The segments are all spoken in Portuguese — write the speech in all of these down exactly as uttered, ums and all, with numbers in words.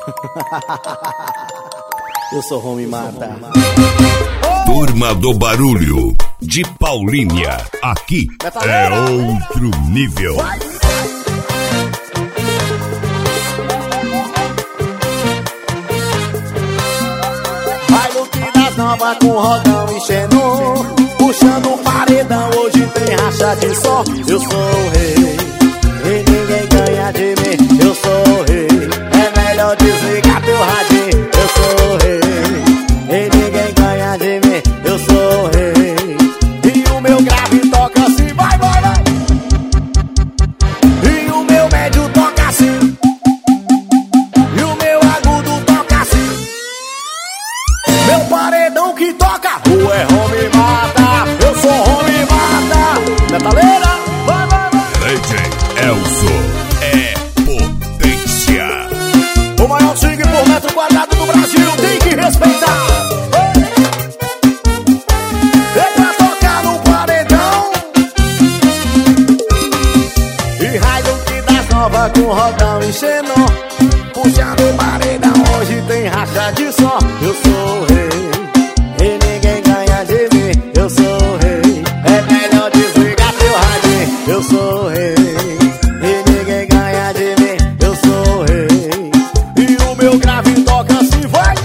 Eu sou Home Mata. Turma do Barulho, de Paulínia. Aqui é outro nível. Vai no que das novas com rodão e xenon, puxando o paredão, hoje tem racha de som. Eu sou o rei e ninguém ganha de mim. Eu sou o rei, é melhor desligar teu radinho. Eu sou o rei e ninguém ganha de mim. Eu sou o rei e o meu grave toca assim, vai, vai, vai. E o meu médio toca assim, e o meu agudo toca assim. Meu paredão que toca, o é Home Mata. Eu sou Home Mata. Metaleira, vai, vai, vai. Legend Elzo é potência. O maior swing por metro quadrado do Brasil, tem que respeitar. É pra tocar no paredão. E raio que das novas com rodão e xenon, puxando o paredão, hoje tem racha de som. Eu sou o rei e ninguém ganha de mim. Eu sou o rei, é melhor desligar teu radinho. Eu sou o rei e ninguém ganha de mim. Eu sou o rei e o meu grave toca assim, vai.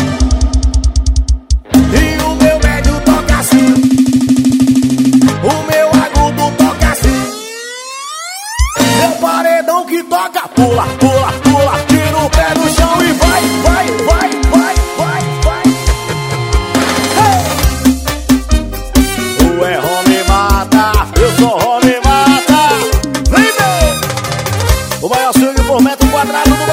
E o meu médio toca assim, o meu agudo toca assim. Meu paredão que toca, pula, pula, pula, tira o pé do chão e vai, vai, vai, vai, vai, vai. Hey! O é Home Mata, eu sou Home Mata. Vem, meu! O maior swing por metro quadrado do